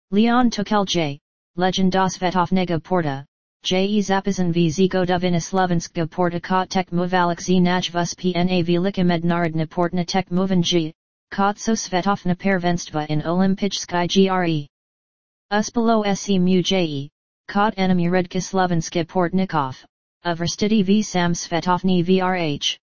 Leon Tukel J. Legend Osvetovnega Porta, J. Zapazan v Zigodovina Slovenska Porta Kot Tek Muvalek Z Najvus Pna Velika Mednarodna Portna Tek Muvanji, Kot Sosvetovna Pervenstva in Olimpijsky Gre. Uspalo Se Mu Je, Kot Enemy Redka Slovenska Portnikov, Uvrstiti v Sam Svetovni Vrh.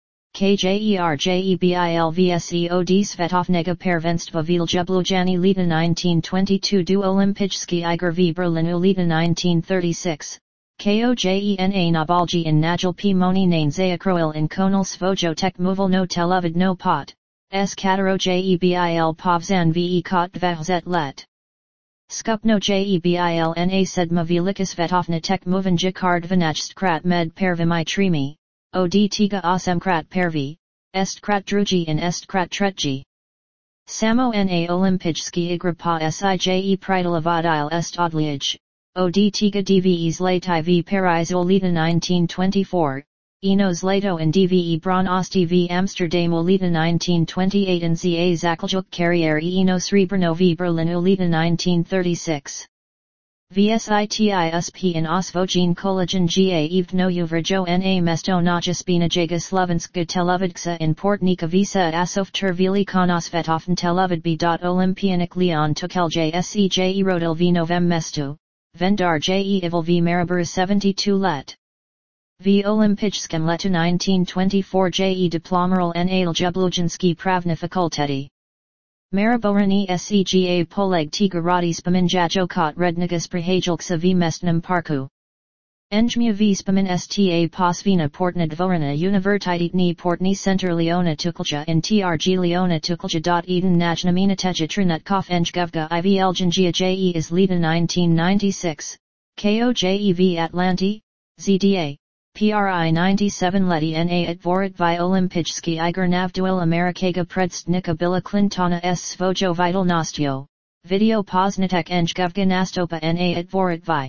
KJERJEBILVSEOD Svetovnega Pervenstva Vljubljani Leta 1922 do Olimpijski Iger v Berlin Leta 1936, KOJENA Nabalji in Najl P. Moni Nain Zayakrojil in Konal Svojo Tek Muvalno Televidno Pot, S. Kataro Jebil Povzan ve Kot Vhzet Let. Skupno Jebilna Sedma Velika Svetovna Tek Muvanja Kardvanach Skrat Med Pervimi Trimi. Od Tiga Osemkrat Pervi, Estkrat Drugi and Estkrat Tretji. Samo na Olimpijski Igra pa Sije Pridelavadil Est Odliaj, Od Tiga Dves Latai v Paris Oleta 1924, Enos Lato and Dve Bron Osti v Amsterdam Oleta 1928 and Za Zakaljuk Carriere Enos Srebrno v Berlin Oleta 1936. VSITISP in Osvogin Collagen Ga Evno Uvrjo Na Mesto Najaspina Jaga Slovenska Televidka in Portnika Visa Asov Tervili Konosvetovn Televidb. Olimpianik Leon Tukel JSEJ Rodil v Novem Mestu, Vendar Je Evil v Maribor 72 Let. V Olimpijskem letu 1924 Je Diplomaral na Ljubljanski Pravna Fakulteti. Mariborani Sega Poleg Tigarati Spaminjajo Kot Rednigas Prahajalksa v Mestnam Parku. Enjmia v Spamin Sta Posvina Portna Dvorana Universitetni Portni Center Leona Tukulja in Trg Leona Tukulja. Eden Najnamina Teja Trinutkov Njgovga IV Eljangia Je is Leta 1996, KOJEV Atlanti, ZDA. PRI 97 Leti na Atvorit vi Olimpijski Iger Navduel Amerikaga Predstnika Bila Clintona S Svojo Vital Nostio, Video Poznatek Njgovga Nastopa na Atvorit vi.